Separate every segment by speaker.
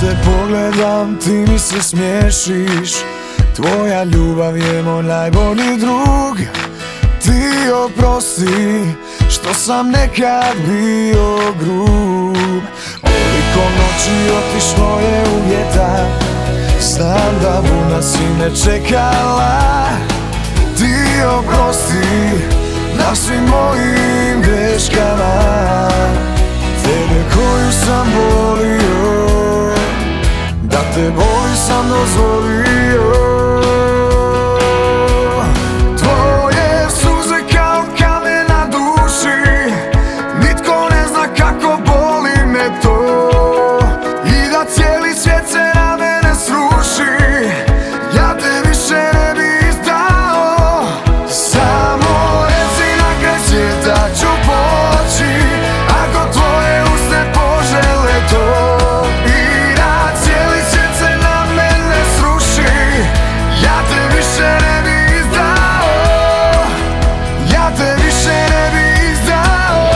Speaker 1: te pogledam, ti mi se smiješiš. Tvoja ljubav je moj najbolji drug. Ti oprosti što sam nekad bio grub. Koliko noći otišlo je u vjetar, znam da buna si me čekala. Ti oprosti na svim mojim greškama, tebe koju sam volio, da te volim sam dozvolio. Tvoje suze kao kamen na duši, nitko ne zna kako boli me to. I da cijeli svijet se na mene sruši, ja te više ne bi izdao. Samo reci na kraj svijeta ću poći, ako tvoje usne požele to. I da cijeli svijet se na mene sruši, ja te više ne bi izdao. Ja te više ne bi izdao.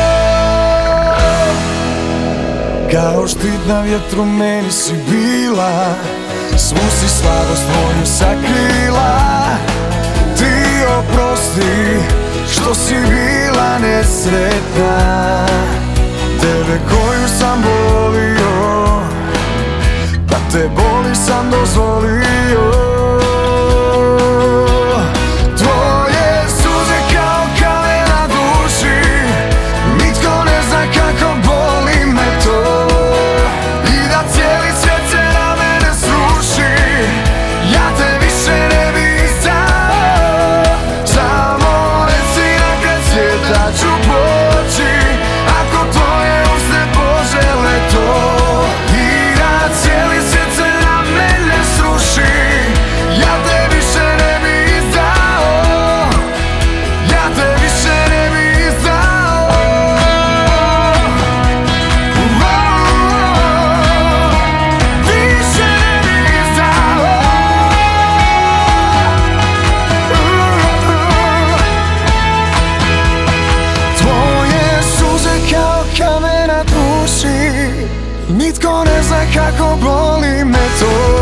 Speaker 1: Kao štit na vjetru meni si bila, svu si slabost moju sakrila. Ti oprosti što si bila nesretna, tebe koju sam volio, da te boli sam dozvolio. Tvoje suze kao kamen na duši, nitko ne zna kako boli me to. I da cijeli svijet se na mene sruši, ja te više ne bi izdao. Samo reci na kraj svijeta ću poći, ako tvoje usne požele to. I da cijeli svijet se na mene sruši, ja te više ne bi izdao. Ja te više ne bi izdao. Više ne bi izdao. Tvoje suze kao kamen na duši, nitko ne zna kako boli me to.